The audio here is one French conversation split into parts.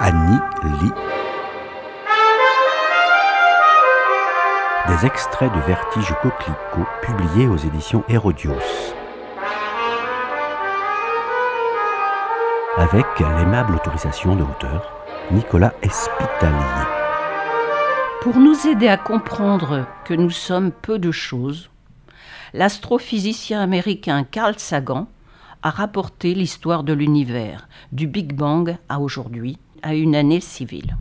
Annie lit des extraits de Vertige Coquelicot publiés aux éditions Hérodios, avec l'aimable autorisation de l'auteur Nicolas Espitalier. Pour nous aider à comprendre que nous sommes peu de choses, l'astrophysicien américain Carl Sagan a rapporté l'histoire de l'univers, du Big Bang à aujourd'hui, à une année civile.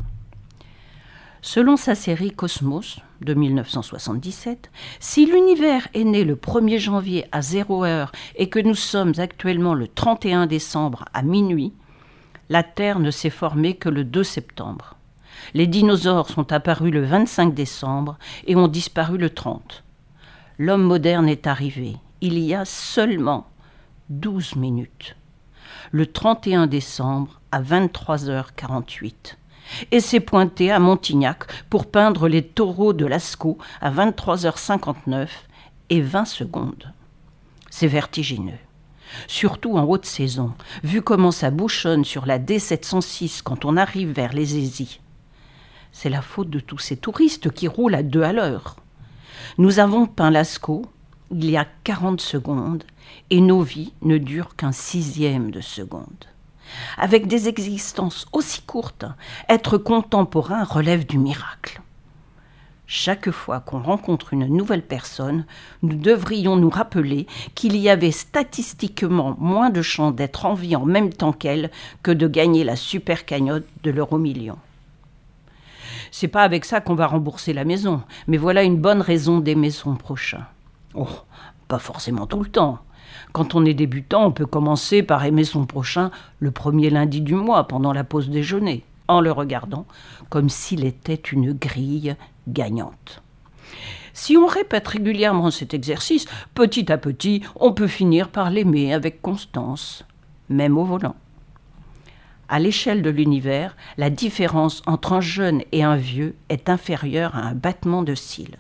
Selon sa série Cosmos de 1977, si l'univers est né le 1er janvier à 0 heure et que nous sommes actuellement le 31 décembre à minuit, la Terre ne s'est formée que le 2 septembre. Les dinosaures sont apparus le 25 décembre et ont disparu le 30. L'homme moderne est arrivé, il y a seulement 12 minutes, le 31 décembre à 23h48, et s'est pointé à Montignac pour peindre les taureaux de Lascaux à 23h59 et 20 secondes. C'est vertigineux, surtout en haute saison, vu comment ça bouchonne sur la D706 quand on arrive vers les Aisies. C'est la faute de tous ces touristes qui roulent à 2 à l'heure. Nous avons peint Lascaux il y a 40 secondes et nos vies ne durent qu'un 1/6 de seconde. Avec des existences aussi courtes, être contemporain relève du miracle. Chaque fois qu'on rencontre une nouvelle personne, nous devrions nous rappeler qu'il y avait statistiquement moins de chances d'être en vie en même temps qu'elle que de gagner la super cagnotte de l'euro-million. C'est pas avec ça qu'on va rembourser la maison, mais voilà une bonne raison d'aimer son prochain. Oh, pas forcément tout le temps. Quand on est débutant, on peut commencer par aimer son prochain le 1er lundi du mois pendant la pause déjeuner, en le regardant comme s'il était une grille gagnante. Si on répète régulièrement cet exercice, petit à petit, on peut finir par l'aimer avec constance, même au volant. À l'échelle de l'univers, la différence entre un jeune et un vieux est inférieure à un battement de cils.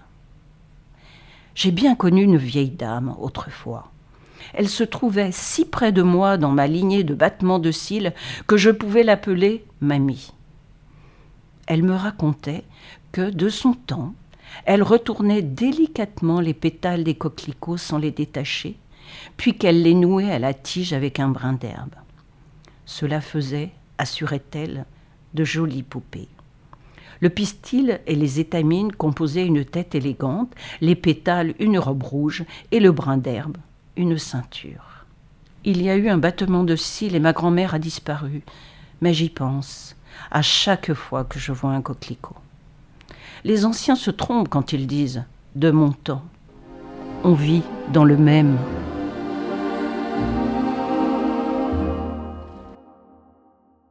J'ai bien connu une vieille dame autrefois. Elle se trouvait si près de moi dans ma lignée de battements de cils que je pouvais l'appeler mamie. Elle me racontait que, de son temps, elle retournait délicatement les pétales des coquelicots sans les détacher, puis qu'elle les nouait à la tige avec un brin d'herbe. Cela faisait, assurait-elle, de jolies poupées. Le pistil et les étamines composaient une tête élégante, les pétales une robe rouge et le brin d'herbe une ceinture. Il y a eu un battement de cils et ma grand-mère a disparu, mais j'y pense à chaque fois que je vois un coquelicot. Les anciens se trompent quand ils disent « de mon temps ». On vit dans le même